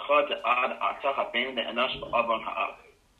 bracha ad atah haben le'enash ba'avon ha'av.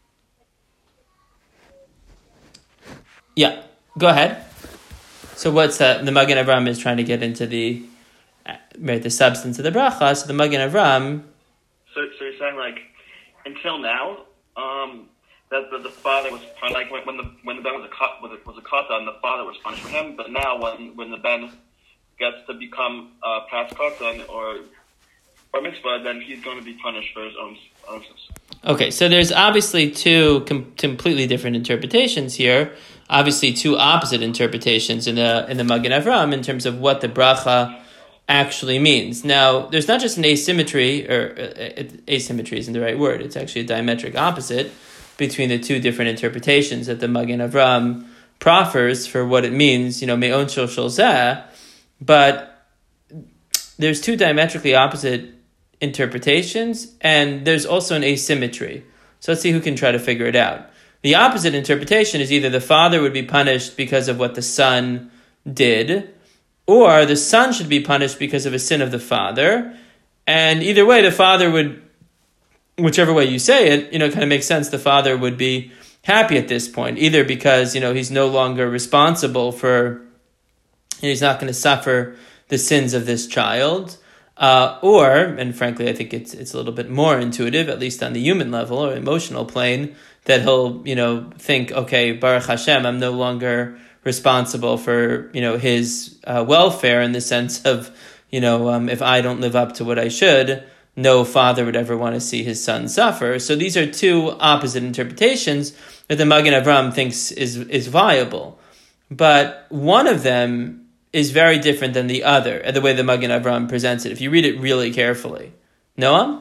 Yeah, go ahead. So what's that? The Magen Avraham is trying to get into the substance of the bracha. So the Magen Avraham. So you're saying like until now, that the father was like when the ben was a katan, the father was punished for him. But now when the ben gets to become past katan or mitzvah, then he's going to be punished for his own sins. Okay, so there's obviously two completely different interpretations here. Obviously, two opposite interpretations in the Magen Avraham in terms of what the bracha actually means. Now, there's not just an asymmetry, or asymmetry isn't the right word. It's actually a diametric opposite between the two different interpretations that the Magen Avraham proffers for what it means. Me'on shel zeh, but there's two diametrically opposite interpretations, and there's also an asymmetry. So let's see who can try to figure it out. The opposite interpretation is either the father would be punished because of what the son did, or the son should be punished because of a sin of the father. And either way, the father would, whichever way you say it, kind of makes sense. The father would be happy at this point, either because, he's no longer responsible for, he's not going to suffer the sins of this child, or, and frankly, I think it's a little bit more intuitive, at least on the human level or emotional plane, that he'll, think, okay, Baruch Hashem, I'm no longer responsible for, his welfare in the sense of, if I don't live up to what I should, no father would ever want to see his son suffer. So these are two opposite interpretations that the Magen Avraham thinks is viable. But one of them is very different than the other, the way the Magen Avraham presents it, if you read it really carefully. Noam?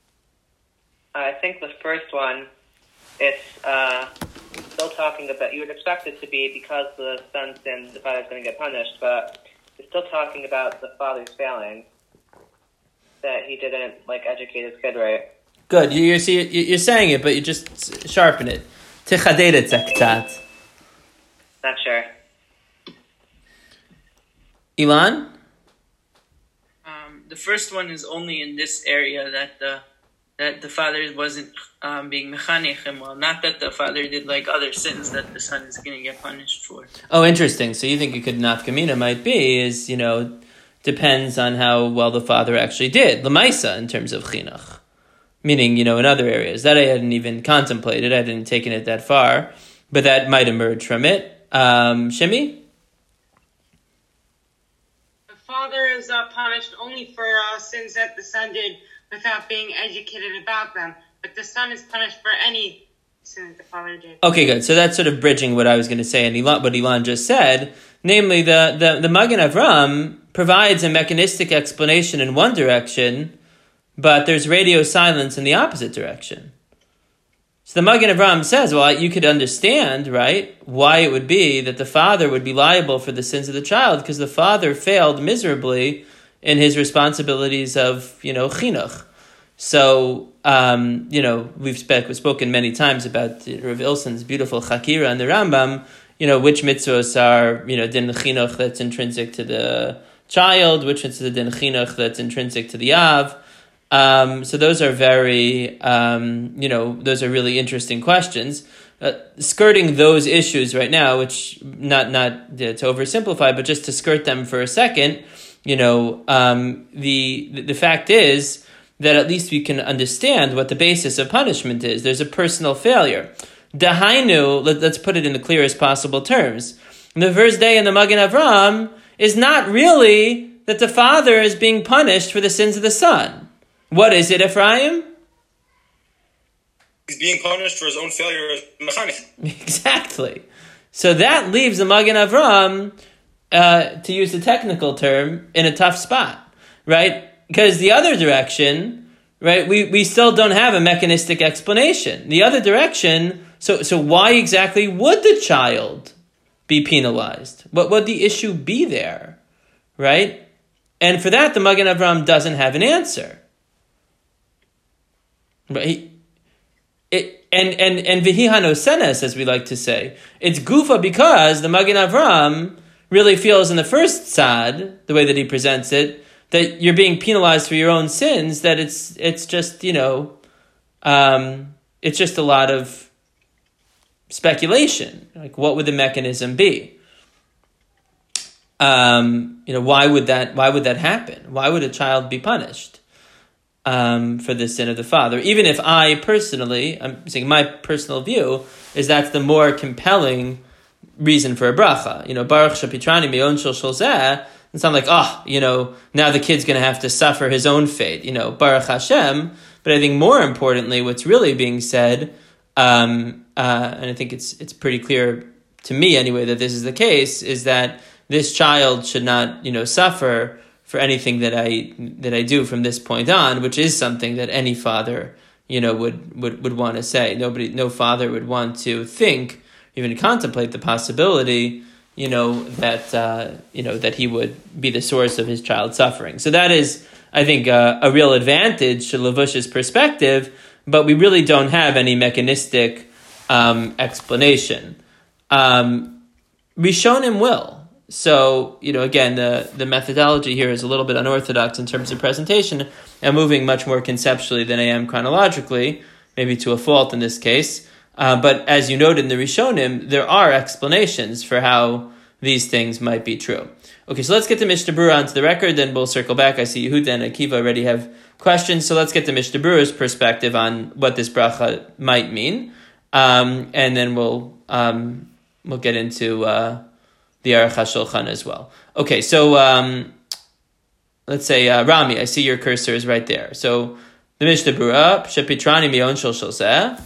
I think the first one, it's still talking about, you would expect it to be because the son sinned, the father's going to get punished, but it's still talking about the father's failing, that he didn't, educate his kid right. Good. You're saying it, but you just sharpen it. Tichadet et zaktat. Not sure. Ilan? The first one is only in this area that the father wasn't being mechanech him well. Not that the father did other sins that the son is going to get punished for. Oh, interesting. So you think you could nafkamina might be is, depends on how well the father actually did. Lamaisa in terms of chinuch. Meaning, in other areas. That I hadn't even contemplated. I hadn't taken it that far. But that might emerge from it. Shimi? Father is punished only for sins that the son did without being educated about them. But the son is punished for any sin that the father did. Okay, good. So that's sort of bridging what I was going to say and what Ilan just said. Namely, the Magen Avraham provides a mechanistic explanation in one direction, but there's radio silence in the opposite direction. So the Magen Avraham says, well, you could understand, right, why it would be that the father would be liable for the sins of the child, because the father failed miserably in his responsibilities of, chinuch. So, we've spoken many times about Rav Ilson's beautiful Chakira and the Rambam, which mitzvahs are, din chinuch that's intrinsic to the child, which is the din chinuch that's intrinsic to the av. So those are very, those are really interesting questions. Skirting those issues right now, which not to oversimplify, but just to skirt them for a second, the fact is that at least we can understand what the basis of punishment is. There's a personal failure. Dahainu, let's put it in the clearest possible terms. The first day in the Magen Avraham is not really that the father is being punished for the sins of the son. What is it, Ephraim? He's being punished for his own failure as mechanech. Exactly. So that leaves the Magen Avraham, to use the technical term, in a tough spot, right? Because the other direction, right, we still don't have a mechanistic explanation. The other direction, so why exactly would the child be penalized? What would the issue be there, right? And for that, the Magen Avraham doesn't have an answer. Right? And vihi hanosenes, as we like to say, it's gufa because the Magen Avraham really feels in the first tzad, the way that he presents it, that you're being penalized for your own sins, that it's just, it's just a lot of speculation. Like, what would the mechanism be? Why would that happen? Why would a child be punished for the sin of the father? Even if I personally, I'm saying my personal view is that's the more compelling reason for a bracha. Baruch shapitrani me'on shel zeh. It's not like, now the kid's going to have to suffer his own fate. Baruch Hashem. But I think more importantly, what's really being said, and I think it's pretty clear to me anyway that this is the case, is that this child should not, suffer for anything that I do from this point on, which is something that any father, would want to say. No father would want to think, even contemplate the possibility, that he would be the source of his child's suffering. So that is, I think, a real advantage to Levush's perspective, but we really don't have any mechanistic explanation. Rishonim will. So, again, the methodology here is a little bit unorthodox in terms of presentation. I'm moving much more conceptually than I am chronologically, maybe to a fault in this case. But as you noted in the Rishonim, there are explanations for how these things might be true. Okay, so let's get the Mishnah Berurah onto the record, then we'll circle back. I see Yehuda and Akiva already have questions, so let's get the Mishnah Berurah's perspective on what this bracha might mean, and then we'll get into the Aruch HaShulchan as well. Okay, so let's say Rami, I see your cursor is right there. So the Mishnah Berurah, Shepitrani mi'on shel zeh.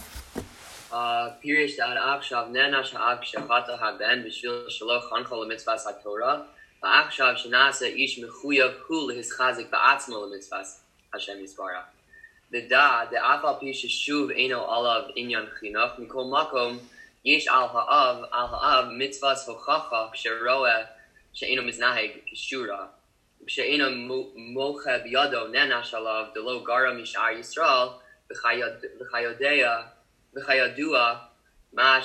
Pirish da'ad achshav nenash ha'akshav hata haben b'shvil shelo chancha l'mitzvahs ha'torah ha'akshav shenasa ish mechuyav hu lehischazik ba'atzmo l'mitzvahs Hashem yisbarach. V'da de'afal pi sheshuv eino alav inyan chinuch mikol makom yesh al ha'av mitzvahs hochacha k'sheroeh she'eino miznaheg k'shura she'eino mocha b'yado nenash alav delo gara mish'ar Yisrael v'chayodea v'chayadua ma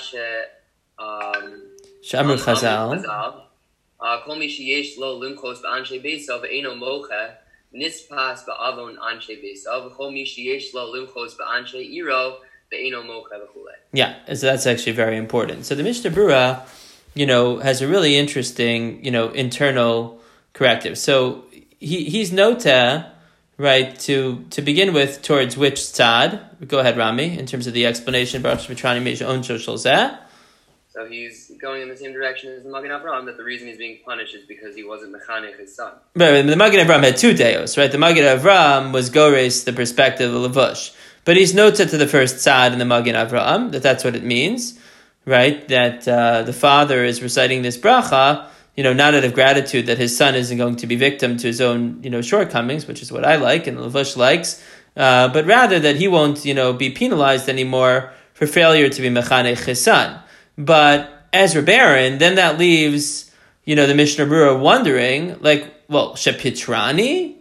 she'amru Chazal kol mi sheyesh lo limchos b'anshe beisav ve'eino mocha nispas ba'avon anshe beisav v'chol mi sheyesh lo limchos b'anshe iro ve'eino mocha v'chulei. Yeah, so that's actually very important. So the Mishnah Berurah, has a really interesting, internal corrective. So he's nota, right, to begin with, towards which tzad? Go ahead, Rami, in terms of the explanation. Baruch Shepitrani me'on shel zeh. So he's going in the same direction as the Magen Avraham, that the reason he's being punished is because he wasn't mechanech his son. Right, the Magen Avraham had two deos, right? The Magen Avraham was gores, the perspective of Levush. But he's nota to the first tzad in the Magen Avraham, that's what it means, right? That the father is reciting this bracha, not out of gratitude that his son isn't going to be victim to his own, shortcomings, which is what I like and Levush likes, but rather that he won't, be penalized anymore for failure to be mechanech his son. But Ezra Baron, then that leaves, the Mishnah Berurah wondering, Shepitrani?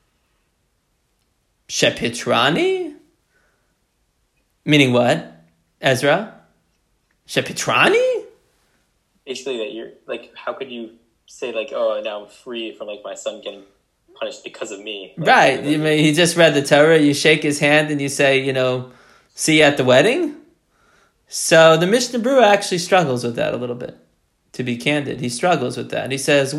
Meaning what, Ezra? Shepitrani? Basically, that you're how could you say now I'm free from my son getting punished because of me? Right. He just read the Torah. You shake his hand and you say, see you at the wedding. So the Mishnah Berurah actually struggles with that a little bit. To be candid, he struggles with that. He says,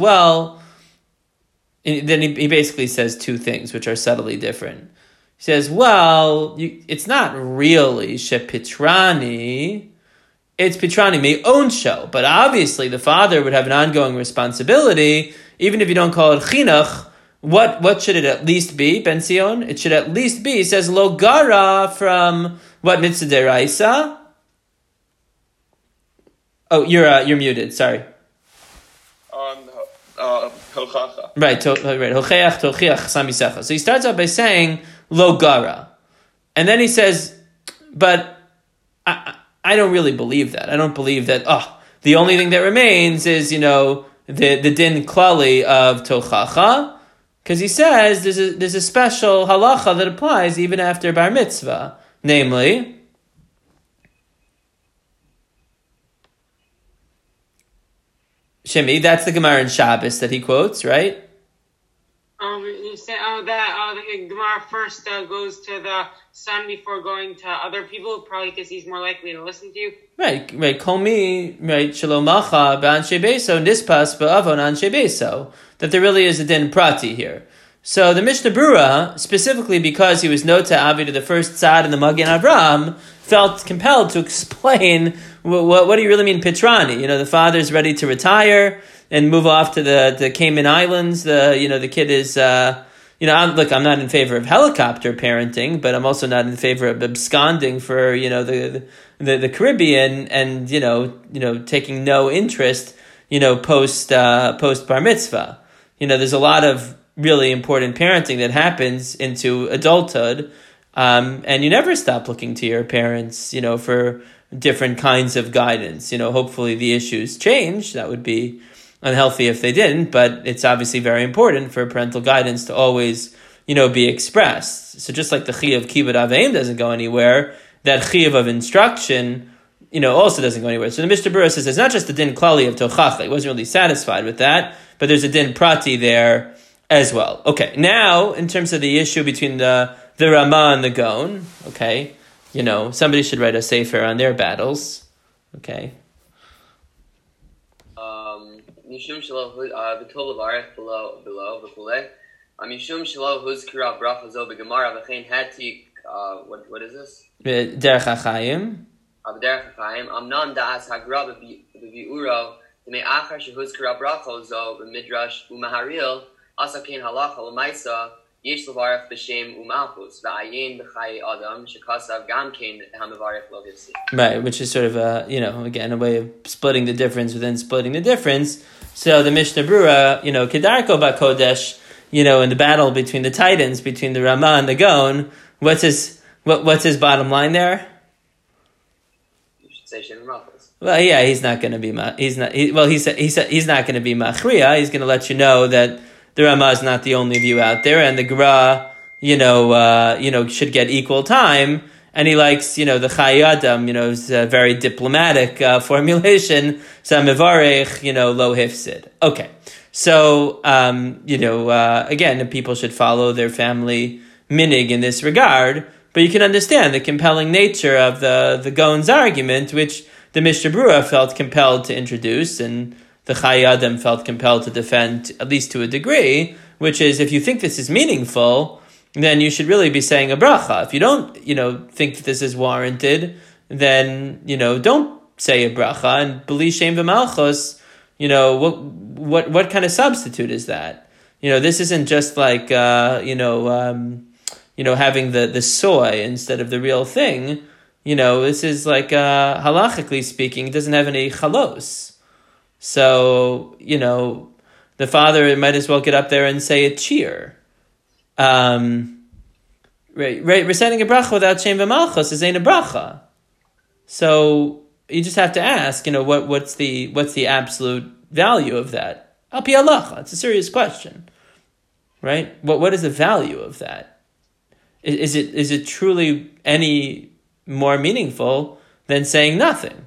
then he basically says two things which are subtly different. He says, it's not really shepitrani. It's pitrani me'on shel, but obviously the father would have an ongoing responsibility, even if you don't call it chinuch. What should it at least be, Ben Sion? It should at least be, he says, lo gara from what mitzvah deraisa? Oh, you're muted. Sorry. Hochacha. Right. Hocheach tochiach samisecha. So he starts out by saying lo gara, and then he says, but I don't really believe that. I don't believe that. The only thing that remains is the din klali of tochacha, because he says there's a special halacha that applies even after bar mitzvah, namely. Shimi, that's the Gemara in Shabbos that he quotes, right? You say, the Gemara first goes to the son before going to other people, probably because he's more likely to listen to you. Right. Kol mi, right, shalomacha ba'anshe beso, nispas ba'avon anshe beso. That there really is a din prati here. So the Mishnah Berurah, specifically because he was nota avi to the first tzad in the Magen Avraham, felt compelled to explain what do you really mean Pitrani? The father's ready to retire and move off to the Cayman Islands. The kid is, I'm not in favor of helicopter parenting, but I'm also not in favor of absconding for, the Caribbean and, taking no interest, post bar mitzvah. There's a lot of really important parenting that happens into adulthood. And you never stop looking to your parents, for different kinds of guidance. Hopefully the issues change. That would be unhealthy if they didn't, but it's obviously very important for parental guidance to always, be expressed. So just like the chiyuv of kibbud aveim doesn't go anywhere, that chiyuv of instruction, also doesn't go anywhere. So the Mishnah Berurah says it's not just the din klali of tochacha. He wasn't really satisfied with that, but there's a din prati there as well. Okay, now in terms of the issue between the Ramah and the Gaon, okay, somebody should write a sefer on their battles, okay. Mishum shelo v'tol levarech below v'chulei. Mishum shelo huzkira bracha zo b'gemara v'chein hatik. What is this? Derech HaChaim. Derech HaChaim. Amnon da'as hagra b'vi'uro d'mei achar shehuzkira bracha zo b'midrash u'maharil asa kein halacha l'maisa yesh levarech b'shem u'malchus v'ayin b'chai adam shekasav gam kein ha'mevarech lo hifsi. Right, which is sort of again, a way of splitting the difference within splitting the difference. So the Mishnah Berurah, Kedarko Bakodesh, in the battle between the titans, between the Ramah and the Gaon, what's his bottom line there? You should say Shem Malchus. Well, yeah, he's not going to be he said he's not going to be Machriya. He's going to let you know that the Ramah is not the only view out there, and the Gra, should get equal time. And he likes, the Chai Adam, is a very diplomatic formulation. So mevarech, lo hifsid. Okay. So, again, people should follow their family minig in this regard. But you can understand the compelling nature of the Gaon's argument, which the Mishnah Berurah felt compelled to introduce, and the Chai Adam felt compelled to defend, at least to a degree, which is, if you think this is meaningful, then you should really be saying a bracha. If you don't, think that this is warranted, then, don't say a bracha and believe Shem v'malchus. What kind of substitute is that? This isn't just like, having the soy instead of the real thing. This is like, halachically speaking, it doesn't have any chalos. So, the father might as well get up there and say a cheer. Reciting a bracha without Shem v'malchus is ain't a bracha. So you just have to ask, what's the absolute value of that? Al pi halacha. It's a serious question, right? What is the value of that? Is it truly any more meaningful than saying nothing?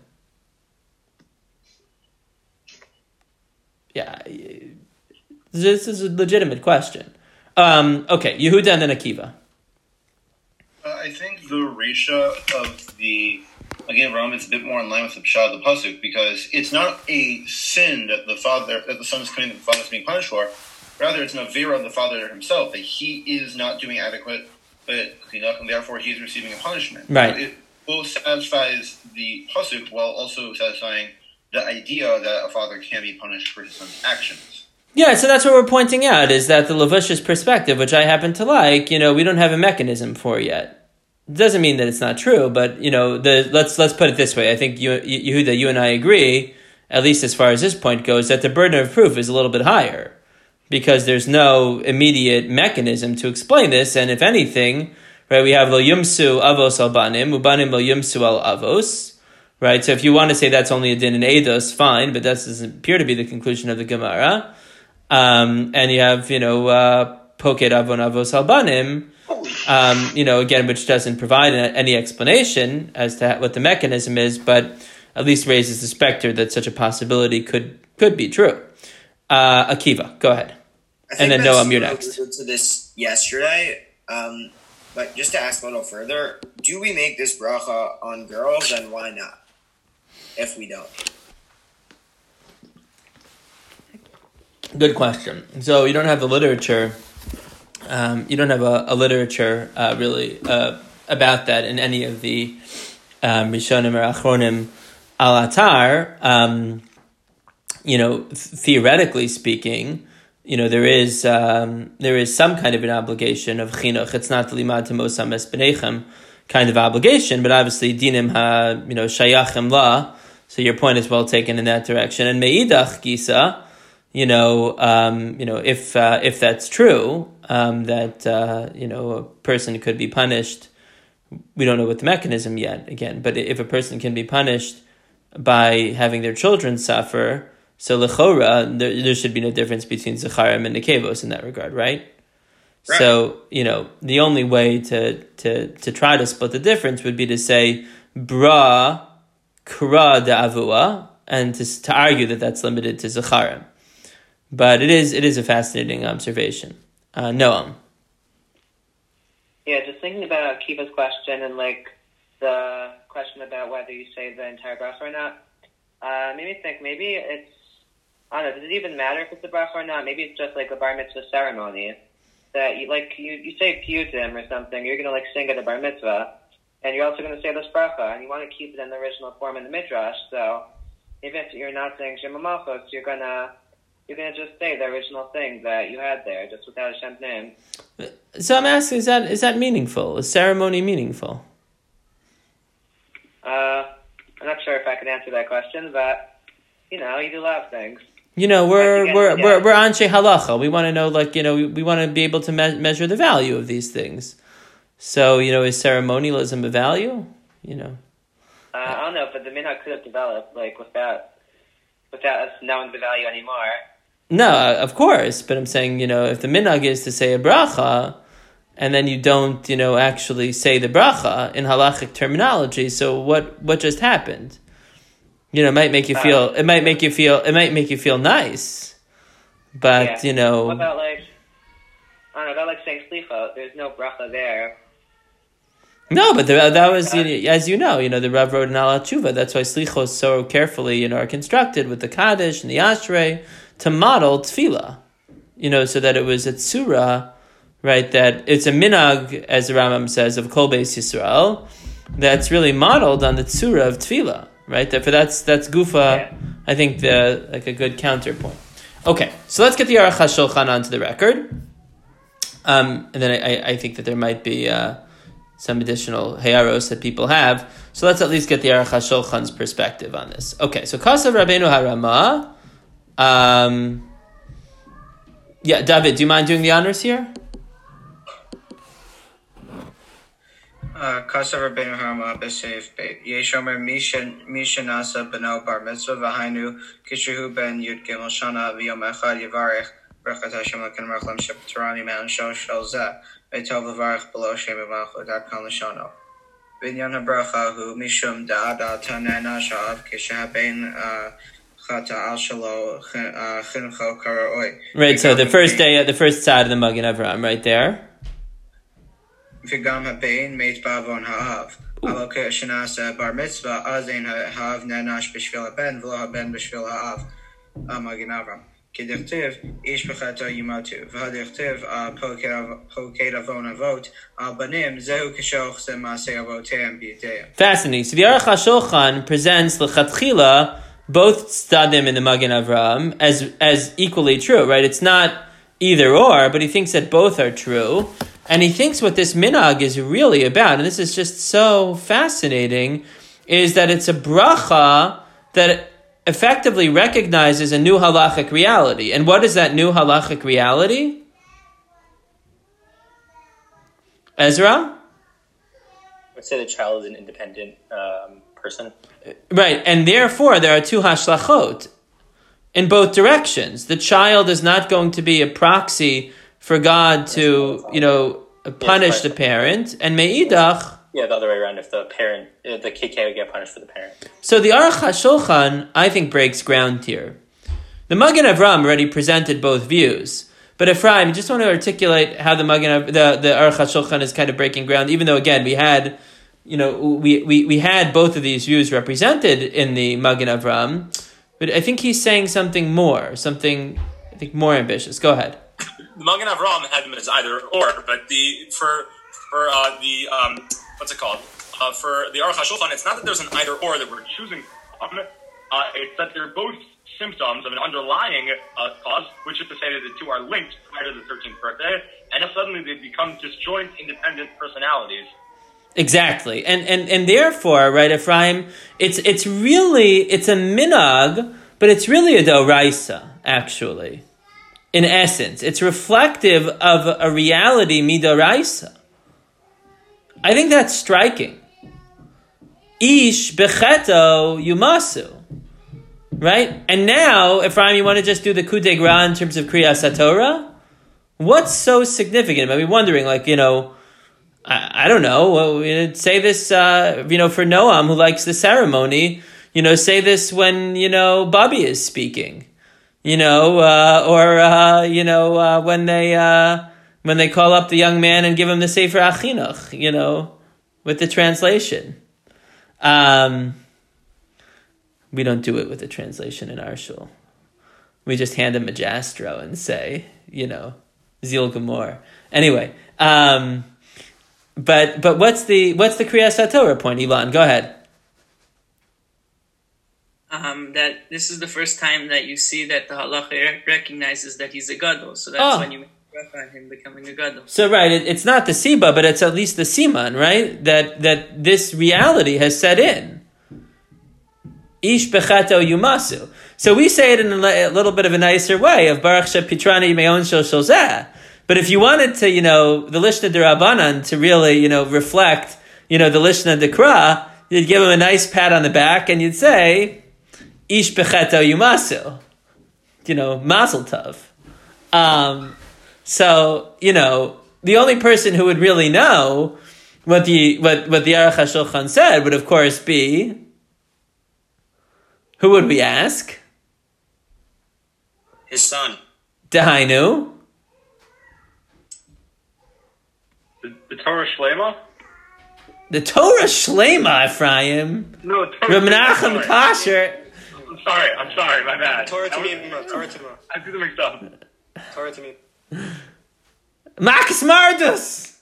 Yeah, this is a legitimate question. Okay, Yehuda and then Akiva. I think the Reisha of the Magen Avraham is a bit more in line with the Pshat of the Pasuk, because it's not a sin that the son is committing, that the father is being punished for. Rather, it's an avera of the father himself, that he is not doing adequate cleanup, and therefore he is receiving a punishment. Right. It both satisfies the Pasuk while also satisfying the idea that a father can be punished for his son's actions. Yeah, so that's what we're pointing out, is that the Levush's perspective, which I happen to like, we don't have a mechanism for yet. It doesn't mean that it's not true, but, let's put it this way. I think, Yehuda, you and I agree, at least as far as this point goes, that the burden of proof is a little bit higher, because there's no immediate mechanism to explain this, and if anything, right, we have lo yumsu avos al banim, ubanim lo yumsu al avos, right? So if you want to say that's only a din in Eidos, fine, but that doesn't appear to be the conclusion of the Gemara. And you have, Poked Avon Avos Albanim, again, which doesn't provide any explanation as to what the mechanism is, but at least raises the specter that such a possibility could be true. Akiva, go ahead. And then Noam, you're next. To this yesterday, but just to ask a little further, do we make this bracha on girls, and why not? If we don't. Good question. So you don't have the literature. You don't have a literature really about that in any of the Rishonim or Achronim al Atar. Theoretically speaking, there is some kind of an obligation of chinuch. It's not the limad temos hames b'neichem kind of obligation, but obviously dinim shayachim la. So your point is well taken in that direction. And meidach gisa. If that's true, that a person could be punished, we don't know what the mechanism yet. Again, but if a person can be punished by having their children suffer, so lechora, there should be no difference between zecharim and nekevos in that regard, right? So the only way to try to split the difference would be to say bra kra de'avua, and to argue that that's limited to zecharim. But it is a fascinating observation. Noam. Yeah, just thinking about Kiva's question and the question about whether you say the entire bracha or not, made me think maybe it's, I don't know, does it even matter if it's a bracha or not? Maybe it's just like a bar mitzvah ceremony that you say piyutim or something. You're going to sing at the bar mitzvah, and you're also going to say this bracha, and you want to keep it in the original form in the midrash. So even if you're not saying Shema Malchus, you're gonna just say the original thing that you had there, just without Hashem's name. So I'm asking, is that meaningful? Is ceremony meaningful? I'm not sure if I can answer that question, but you do a lot of things. We're anshe halacha. We want to know, we want to be able to measure the value of these things. So, is ceremonialism a value? I don't know, but the minhag could have developed without us knowing the value anymore. No, of course, but I'm saying, if the minhag is to say a bracha, and then you don't, actually say the bracha in halachic terminology, so what just happened? It might make you feel. It might make you feel nice, but What about I don't know, about saying slicha? There's no bracha there. No, but that was, as you know, the Rav wrote in Al Tshuva. That's why slichos so carefully, are constructed with the kaddish and the ashrei to model tefillah, so that it was a tzura, right? That it's a minhag, as the Rambam says, of Kol Beis Yisrael, that's really modeled on the tzura of tefillah, right? Therefore, that's gufa. I think a good counterpoint. Okay, so let's get the Aruch HaShulchan onto the record, and then I think that there might be some additional heyaros that people have. So let's at least get the Aruch HaShulchan's perspective on this. Okay, so Kasav Rabbeinu Harama. David, do you mind doing the honors here? Kasav Rabbeinu Harama b'seif beit. Yeshomer Misha Nasa b'no bar mitzvah v'hainu kishehu ben yud gimel shana v'yom echad yivarech b'rechat Hashem l'ken rachlam shepaturani man shol zeh. Beitov levarach below Shem Malchut Akon Lashono. Binyan habracha hu mishum da'ada tanena sha'av kishahabein chata al shalo chincho karaoi. Right. So the first side of the Magen Avraham, right there. V'gam habein meit bavon ha'av. Aloke shenasa bar mitzvah azein ha'av nenash b'shvil haben v'lo haben b'shvil ha'av. Magen Avraham. K'dichtiv ish b'chata yimatu v'hadichtiv poked avon avot al banim zehu kishoch se maaseh avoteim b'yiteim. Fascinating. So the Aruch HaShulchan presents l'chatchila both stadim in the Magen Avraham as equally true, right? It's not either or, but he thinks that both are true, and he thinks what this minhag is really about, and this is just so fascinating, is that it's a bracha that effectively recognizes a new halachic reality. And what is that new halachic reality? Ezra? I would say the child is an independent person. Right, and therefore there are two hashlachot in both directions. The child is not going to be a proxy for God to, punish the parent, and me'idach. Yeah, the other way around. If the kid would get punished for the parent. So the Aruch HaShulchan, I think, breaks ground here. The Magen Avraham already presented both views, But Ephraim, I just want to articulate how the Aruch HaShulchan is kind of breaking ground, even though, again, we had both of these views represented in the Magen Avraham, but I think he's saying something more, something, I think, more ambitious. Go ahead. The Magen Avraham had them as either or, but what's it called? For the Aruch HaShulchan, it's not that there's an either or that we're choosing from. It's that they're both symptoms of an underlying cause, which is to say that the two are linked prior to the 13th birthday, and if suddenly they become disjoint, independent personalities. Exactly, and therefore, right, Ephraim, it's a minhag, but it's really a doraisa, actually. In essence, it's reflective of a reality midoraisa. I think that's striking. Ish becheto yumasu. Right? And now, Ephraim, you want to just do the coup de grace in terms of Kriyas HaTorah? What's so significant? I'd be wondering, I don't know, say this, for Noam, who likes the ceremony, say this when, Bobby is speaking, when they call up the young man and give him the Sefer Achinuch, with the translation. We don't do it with the translation in our shul. We just hand him a Jastro and say, Zil Gemor. Anyway, but what's the Kriyas HaTorah point, Ilan? Go ahead. That this is the first time that you see that the halacha recognizes that he's a gadol, so that's when you make a bracha on him becoming a gadol. So right, it's not the siba, but it's at least the siman, right? That this reality has set in. Ish bechato yumasu. So we say it in a little bit of a nicer way of Baruch Shepitrani Meon Shel Zeh. But if you wanted to, the Lishna D'Rabbanan to really, reflect, the Lishna D'Kra, you'd give him a nice pat on the back and you'd say, Ish bechato yumasu. Mazel tov. So, the only person who would really know what the Aruch HaShulchan said would, of course, be. Who would we ask? His son. Dahainu. The Torah Shlema? The Torah Shlema, Ephraim. No, Reb Menachem Kasher. I'm sorry, my bad. Torah Tamim. I do the mixed up. Torah Tamim. Max Mardus.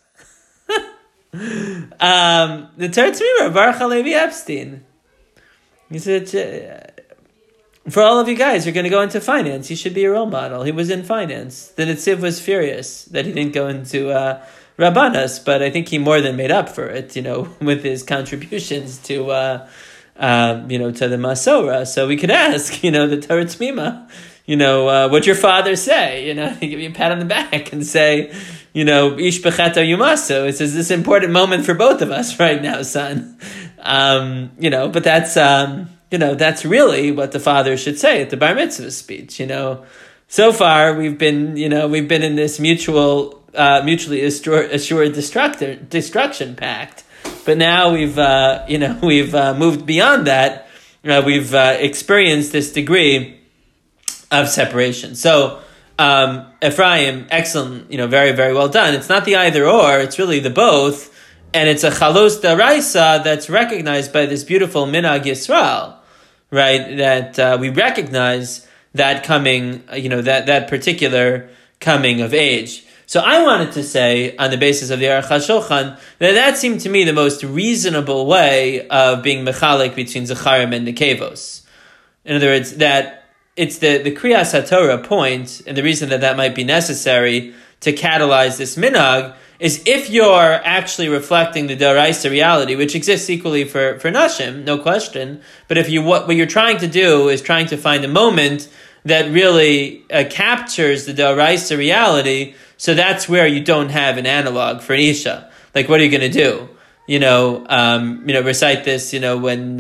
The Torah Tamim, Baruch HaLevi Epstein. He said, for all of you guys who are going to go into finance, you should be a role model. He was in finance. The Netziv was furious that he didn't go into Rabbanas, but I think he more than made up for it, with his contributions to the Masora. So we could ask, the Torah T'mima, what'd your father say? Give you a pat on the back and say, Ish bechato yumaso. It says this important moment for both of us right now, son. But that's, that's really what the father should say at the bar mitzvah speech. So far we've been in this mutually assured destruction pact. But now we've moved beyond that. We've experienced this degree of separation. So, Ephraim, excellent, very, very well done. It's not the either or, it's really the both. And it's a chalos daraisa that's recognized by this beautiful minhag Yisrael, right? That we recognize that coming, that particular coming of age. So I wanted to say, on the basis of the Aruch HaShulchan, that seemed to me the most reasonable way of being mechalek between Zecharim and Nekevos. In other words, that it's the Kriyas HaTorah point, and the reason that might be necessary to catalyze this minhag is if you're actually reflecting the Daraisa reality, which exists equally for Nashim, no question, but if what you're trying to do is trying to find a moment that really captures the Daraisa reality, so that's where you don't have an analog for an Isha. Like, what are you going to do? Recite this, when,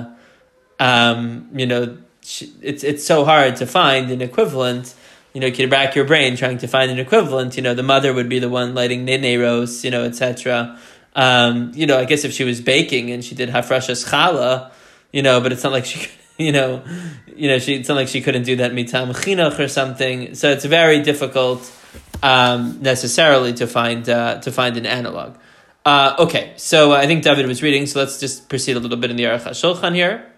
it's so hard to find an equivalent. You can rack your brain trying to find an equivalent. The mother would be the one lighting neiros, etc. I guess if she was baking and she did hafrashas challah, but it's not like she could, it's not like she couldn't do that mitam chinuch or something. So it's very difficult necessarily to find an analog. Okay, so I think David was reading, so let's just proceed a little bit in the Aruch HaShulchan here.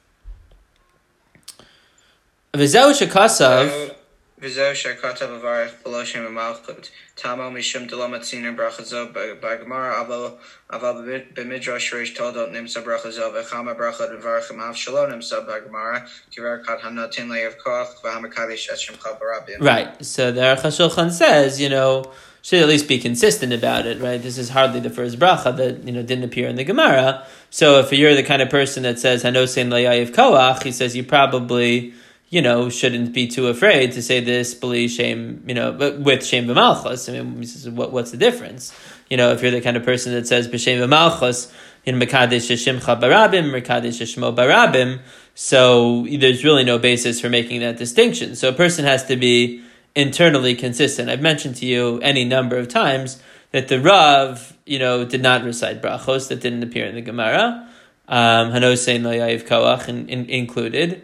V'zeu shekasav avarech below shem v'malchut tamo mishum delo matziner brachazo b'gemara aval b'midrash reish toldot nimsa brachazo v'chama brachot v'varech amav shalom nimsa b'gemara kiver kat hanotin le'ev koach v'hamakadesh eshem chabarabim. Right. So the Aruch HaShulchan says, should at least be consistent about it, right? This is hardly the first bracha that didn't appear in the Gemara. So if you're the kind of person that says Hanosein Layayiv Koach, he says you probably shouldn't be too afraid to say this b'li shem, with shem v'malchus. I mean, what's the difference? If you're the kind of person that says b'shem v'malchus, mekadesh shimcha barabim, mekadesh shmo barabim, so there's really no basis for making that distinction. So a person has to be internally consistent. I've mentioned to you any number of times that the Rav, did not recite brachos that didn't appear in the Gemara. Hanosein Layayiv Koach included.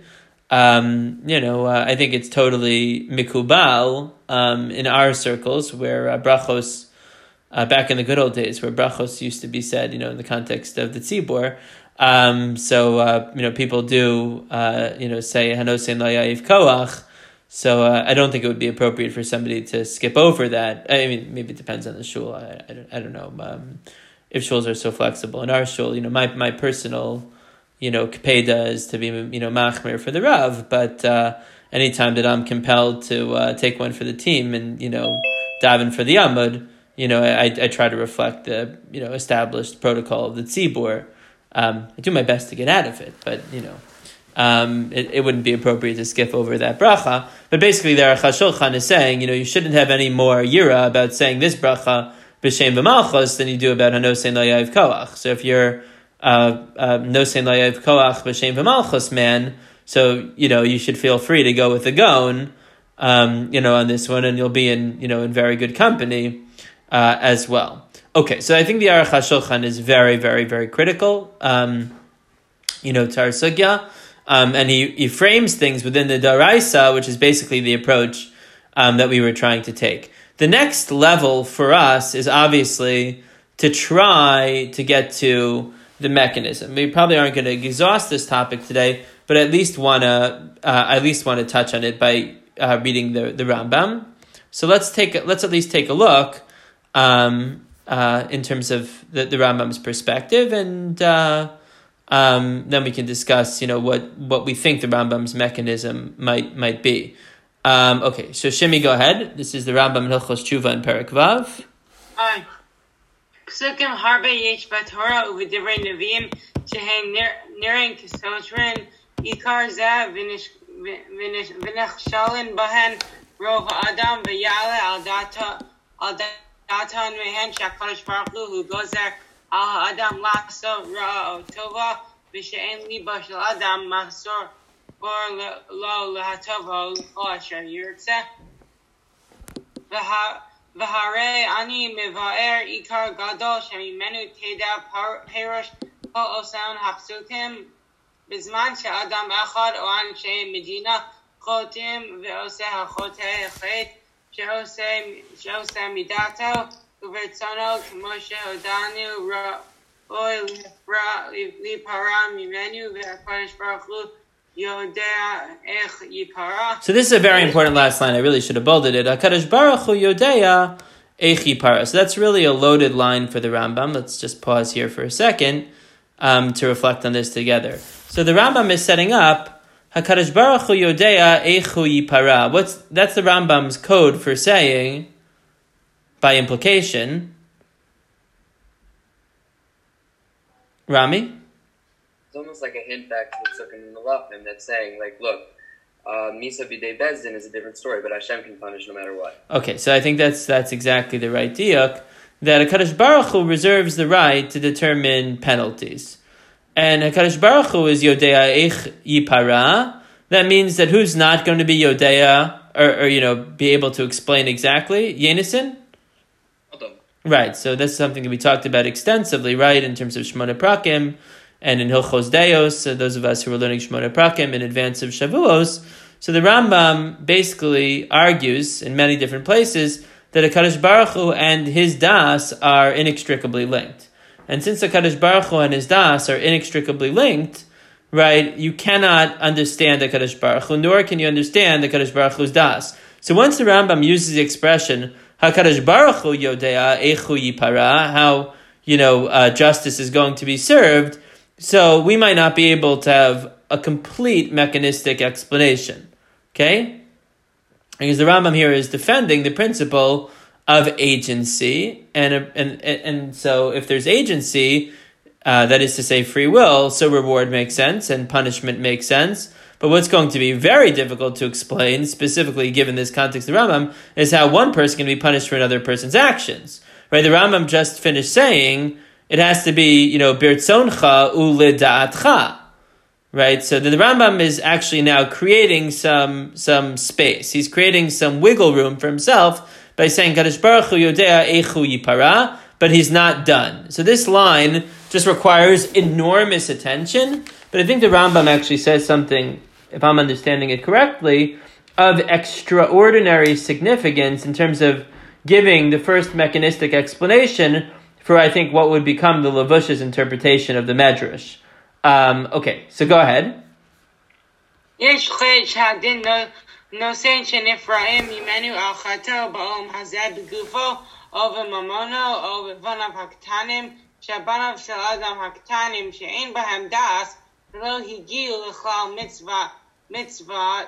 I think it's totally mikubal in our circles where brachos, back in the good old days, where brachos used to be said, in the context of the tzibur. So people do, say Hanosein Layayiv Koach. So I don't think it would be appropriate for somebody to skip over that. I mean, maybe it depends on the shul. I don't know if shuls are so flexible. In our shul, my personal, kapeda is to be, machmir for the Rav. But anytime that I'm compelled to take one for the team and, daven for the Amud, I try to reflect the, established protocol of the tzibur. I do my best to get out of it, but, it wouldn't be appropriate to skip over that bracha. But basically, the Aruch HaShulchan is saying, you shouldn't have any more yira about saying this bracha b'shem v'malchus than you do about hanosein layayiv koach. So if you're nosein layayiv koach b'shem v'malchus man, so you should feel free to go with the Gaon, on this one, and you'll be in very good company as well. Okay, so I think the Aruch HaShulchan is very, very, very critical. Tar sugya. And he frames things within the Daraisa, which is basically the approach that we were trying to take. The next level for us is obviously to try to get to the mechanism. We probably aren't going to exhaust this topic today, but at least want to touch on it by reading the Rambam. So let's at least take a look in terms of the Rambam's perspective, and then we can discuss, what we think the Rambam's mechanism might be. Okay, so Shimi, go ahead. This is the Rambam in Hilchos Tshuva in Perek Vav. Psukim harbe yesh b'Torah u'v'divrei neviim shehen nirin k'sotrin ikar zeh v'nechshalin bahen rov adam v'yale al datan mehen shakadosh baruch hu gozer al ha'adam la'aso ra'o tova v'she'en liba shel adam mahzor or lo lehatova l'chol asher yirtzeh v'harei ani mevaer ikar gadol shemimenu teda perosh kol osan hapsukim b'zman she'adam echad o anshe medina chotim ve'oseh hachotei chet she'oseh midato uvertzono k'mo she'odanu ra'oi lipara mimenu ve'akadosh baruch hu. So this is a very important last line. I really should have bolded it. HaKadosh Baruch Hu Yodea Eich Yipara. So that's really a loaded line for the Rambam. Let's just pause here for a second to reflect on this together. So the Rambam is setting up HaKadosh Baruch Hu Yodea Eich Yipara. That's the Rambam's code for saying, by implication, Rami? It's almost like a hint back to the Psukim in Malachim that's saying, like, look, Misa B'dei Bezdin is a different story, but Hashem can punish no matter what. Okay, so I think that's exactly the right diuk, that HaKadosh Baruch Hu reserves the right to determine penalties. And HaKadosh Baruch Hu is Yodea Eich Yipara. That means that who's not going to be Yodea, or be able to explain exactly? Yenison? Right, so that's something that we talked about extensively, right, in terms of Shmona Prakim, and in Hilchos Deos, those of us who are learning Shmona Prakim in advance of Shavuos. So the Rambam basically argues in many different places that HaKadosh Baruch Hu and his das are inextricably linked. And since HaKadosh Baruch Hu and his das are inextricably linked, right, you cannot understand HaKadosh Baruch Hu, nor can you understand HaKadosh Baruch Hu's das. So once the Rambam uses the expression, HaKadosh Baruch Hu yodea echu yipara, how, justice is going to be served, so we might not be able to have a complete mechanistic explanation. Okay? Because the Rambam here is defending the principle of agency, and so if there's agency, that is to say free will, so reward makes sense and punishment makes sense. But what's going to be very difficult to explain, specifically given this context of the Rambam, is how one person can be punished for another person's actions. Right? The Rambam just finished saying it has to be, birtzoncha ulida'atcha. Right? So the Rambam is actually now creating some space. He's creating some wiggle room for himself by saying Kadosh Baruch Hu yodea echu yipara, but he's not done. So this line just requires enormous attention, but I think the Rambam actually says something, if I'm understanding it correctly, of extraordinary significance in terms of giving the first mechanistic explanation for, I think, what would become the Levush's interpretation of the Medrash. Okay, so go ahead. יש חד שהדין נושא שנפרעים ממנו על חטא בעולם הזה בגופו או בממונו או בבניו הקטנים שבניו של אדם הקטנים שאין בהם דעת ולא הגיעו לכלל מצווה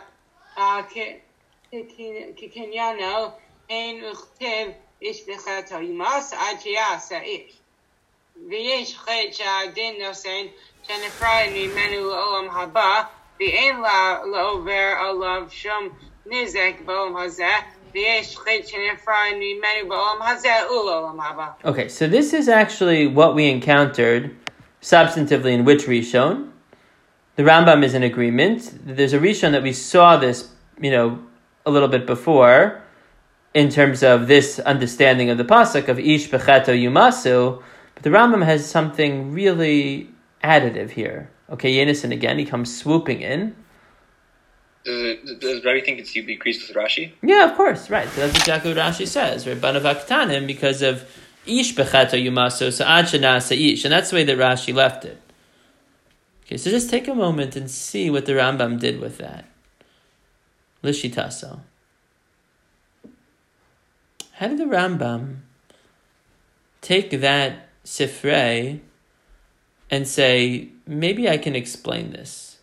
כקניינו אין וכתב איש בחטא ימאס עד שיעשה איש ויש חד שהדין נושא שנפרד ממנו לעולם הבא, ואין לעובר עליו שום נזק בעולם הזה, ויש חטא שנפרד ממנו בעולם הזה ולעולם הבא. Okay, so this is actually what we encountered substantively in which Rishon? The Rambam is in agreement. There's a Rishon that we saw this, a little bit before, in terms of this understanding of the pasuk of Ish Bechato Yumasu, but the Rambam has something really additive here. Okay, Yenison again, he comes swooping in. Does Rabbi think he agrees with Rashi? Yeah, of course, right. So that's exactly what Rashi says, right? Banav Aktanim, because of Ish Bechato Yumaso, so Ad Shanasa Ish, and that's the way that Rashi left it. Okay, so just take a moment and see what the Rambam did with that. Lishitaso. How did the Rambam take that Sifrei and say, maybe I can explain this?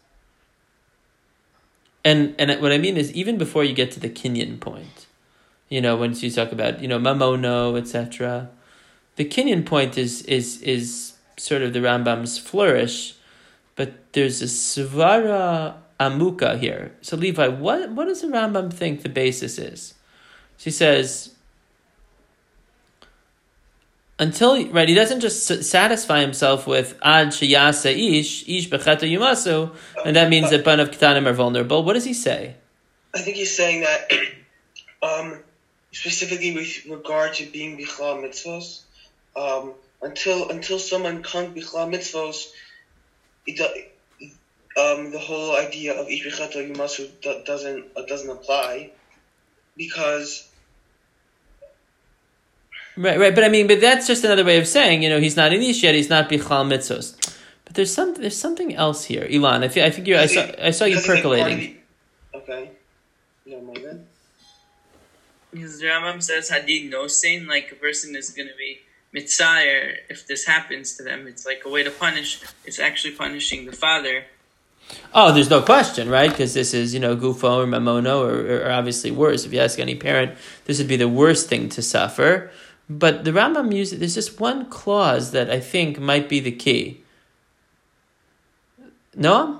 And what I mean is, even before you get to the Kinyan point, once you talk about, Mamono, etc., the Kinyan point is sort of the Rambam's flourish, but there's a Svara Amuka here. So Levi, what does the Rambam think the basis is? She says, he doesn't just satisfy himself with ad sheyasa ish bechata yumasu, and that means that banav ketanim are vulnerable. What does he say? I think he's saying that specifically with regard to being bichlal mitzvos, until someone can't bichlal mitzvos, the whole idea of ish bechata yumasu doesn't apply, because. Right, but that's just another way of saying, he's not in Ish yet, he's not Bichal Mitzvos. But there's something else here, Ilan. I think I saw you percolating. Okay. No, my bad. Because the Rambam says Hadid Nosein, like a person is going to be Mitzayer if this happens to them. It's like a way to punish. It's actually punishing the father. Oh, there's no question, right? Because this is, Gufo or Mamono or obviously worse. If you ask any parent, this would be the worst thing to suffer. But the Rambam there's just one clause that I think might be the key. No?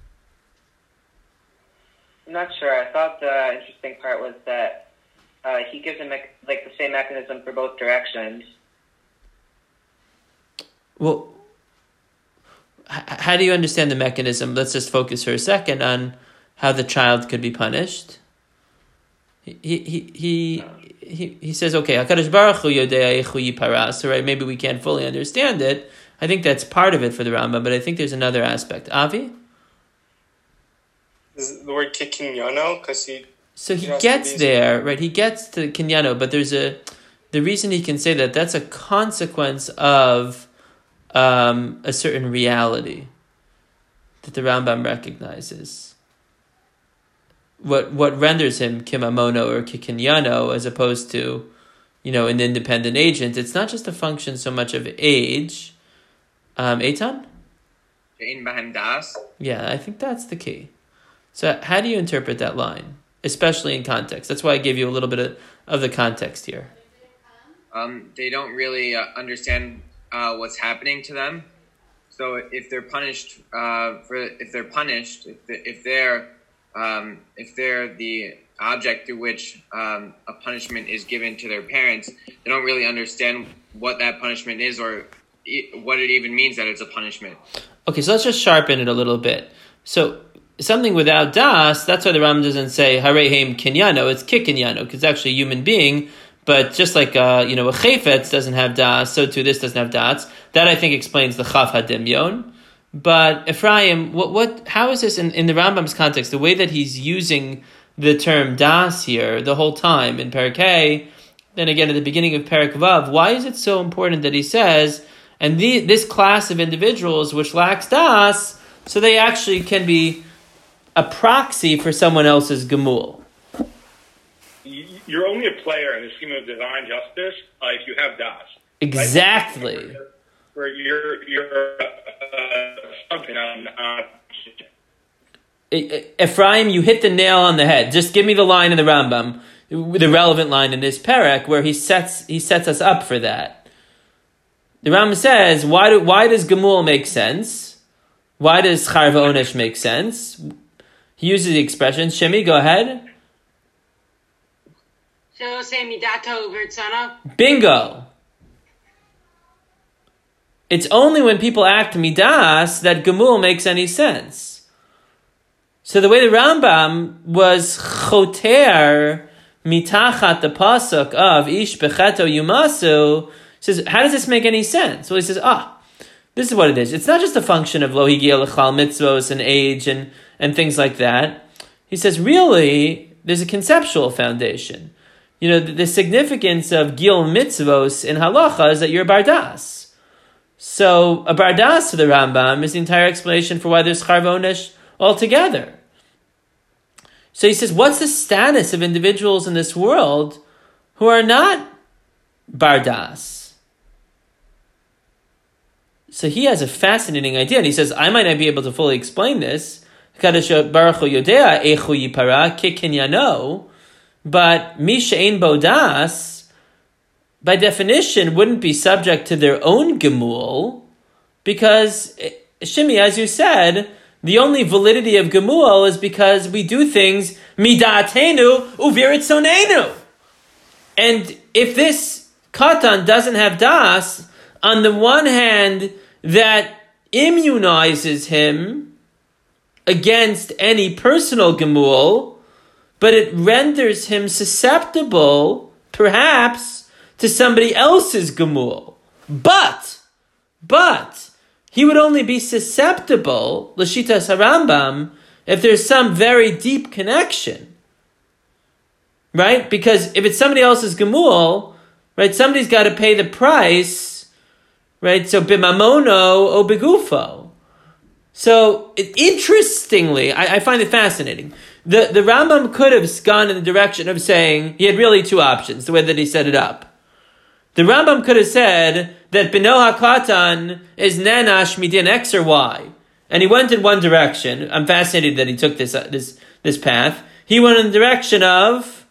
I'm not sure. I thought the interesting part was that he gives him the same mechanism for both directions. Well, how do you understand the mechanism? Let's just focus for a second on how the child could be punished. He says, okay, HaKadosh Baruch Hu yodea echu yipara, so right, maybe we can't fully understand it. I think that's part of it for the Rambam, but I think there's another aspect. Avi? Is the word kicking yono? Because he So he gets there, right? He gets to Kinyano, but the reason he can say that's a consequence of a certain reality that the Rambam recognizes. What renders him kimamono or kikinyano as opposed to, an independent agent, it's not just a function so much of age. Eitan? Yeah, I think that's the key. So how do you interpret that line, especially in context? That's why I gave you a little bit of the context here. They don't really understand what's happening to them. So if they're punished, if they're the object through which a punishment is given to their parents, they don't really understand what that punishment is or what it even means that it's a punishment. Okay, so let's just sharpen it a little bit. So something without das, that's why the Rambam doesn't say harehem kinyano, it's kikinyano, because it's actually a human being. But just like a chayfetz doesn't have das, so too this doesn't have das. That I think explains the chaf hadimyon. But Ephraim, how is this in the Rambam's context? The way that he's using the term das here the whole time in Perek Hey, then again at the beginning of Perek Vav, why is it so important that he says, and this class of individuals which lacks das, so they actually can be a proxy for someone else's gemul? You're only a player in the scheme of divine justice if you have das. Exactly. Right? Where you're something on. Ephraim, you hit the nail on the head. Just give me the line in the Rambam, the relevant line in this perek, where he sets us up for that. The Rambam says, why does Gemul make sense? Why does Charva Onesh make sense? He uses the expression. Shemi, go ahead. Bingo. It's only when people act midas that Gemul makes any sense. So the way the Rambam was choter mitachat the pasuk of ish becheto yumasu says, how does this make any sense? Well, he says, this is what it is. It's not just a function of lo higia l'chal mitzvos and age and things like that. He says, really, there's a conceptual foundation. The significance of gil mitzvos in halacha is that you're bardas. So a bardas to the Rambam is the entire explanation for why there's charva onesh altogether. So he says, what's the status of individuals in this world who are not bardas? So he has a fascinating idea, and he says, I might not be able to fully explain this. Kadosh Baruch Hu Yodea Echu Yipara Kikinyano, but Misha Ein Bodas, by definition, wouldn't be subject to their own gemul, because, Shimi, as you said, the only validity of gemul is because we do things midatenu uviritzonenu. And if this katan doesn't have das, on the one hand, that immunizes him against any personal gemul, but it renders him susceptible, perhaps, to somebody else's gemul. But, he would only be susceptible, l'shitas harambam, if there's some very deep connection. Right? Because if it's somebody else's gemul, right, somebody's got to pay the price, right? So bimamono o begufo. So interestingly, I find it fascinating. The Rambam could have gone in the direction of saying, he had really two options, the way that he set it up. The Rambam could have said that Bino HaKatan is Nanash Midin X or Y. And he went in one direction. I'm fascinated that he took this path. He went in the direction of...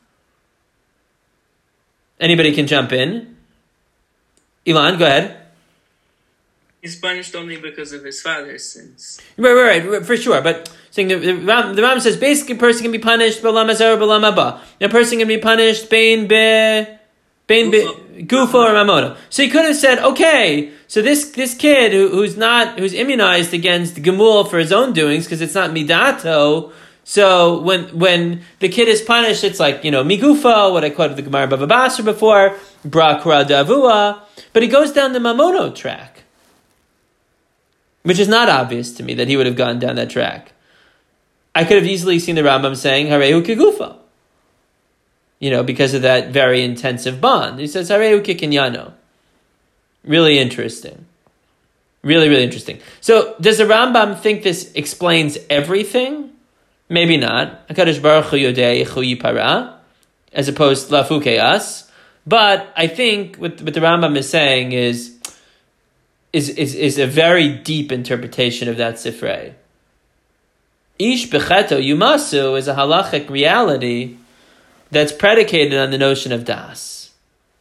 Anybody can jump in. Ilan, go ahead. He's punished only because of his father's sins. Right, for sure. But saying the Rambam says basically a person can be punished b'lam hazar b'lam haba. A person can be punished bein gufo or mamono. So he could have said, okay, so this kid who's immunized against gemul for his own doings because it's not midato. So when the kid is punished, it's like migufo, what I quoted the Gemara Bava Basra before, bra kura davua. But he goes down the mamono track, which is not obvious to me that he would have gone down that track. I could have easily seen the Rambam saying, Harehu kigufo. because of that very intensive bond. He says, Hareu kikinyano. Really interesting. Really, really interesting. So does the Rambam think this explains everything? Maybe not. HaKadosh Baruch Hu yodei hu yipara, as opposed to lafukeas. But I think what the Rambam is saying is a very deep interpretation of that sifrei. Ish becheto yumasu is a halachic reality that's predicated on the notion of das.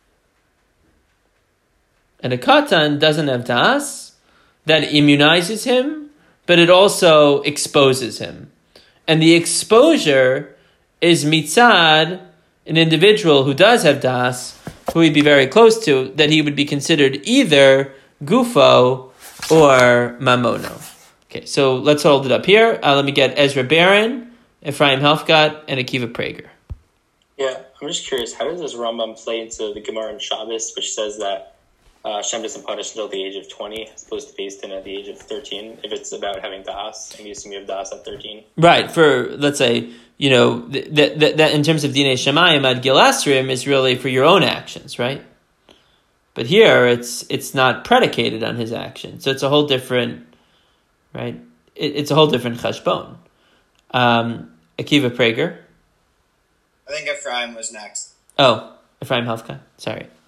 And a katan doesn't have das, that immunizes him, but it also exposes him. And the exposure is mitzad, an individual who does have das, who he'd be very close to, that he would be considered either gufo or mamono. Okay, so let's hold it up here. Let me get Ezra Barron, Ephraim Helfgott, and Akiva Prager. Yeah, I'm just curious, how does this Rambam play into the Gemara in Shabbos, which says that Hashem doesn't punish until the age of 20, as opposed to based in at the age of 13, if it's about having das, and you assume you have das at 13? Right, for, let's say, that in terms of Dinei Shemayim, Ad Gil Asrim is really for your own actions, right? But here, it's not predicated on his action. So it's a whole different, right? It's a whole different cheshbon. Akiva Prager? I think Ephraim was next. Oh, Ephraim Helfgott. Sorry.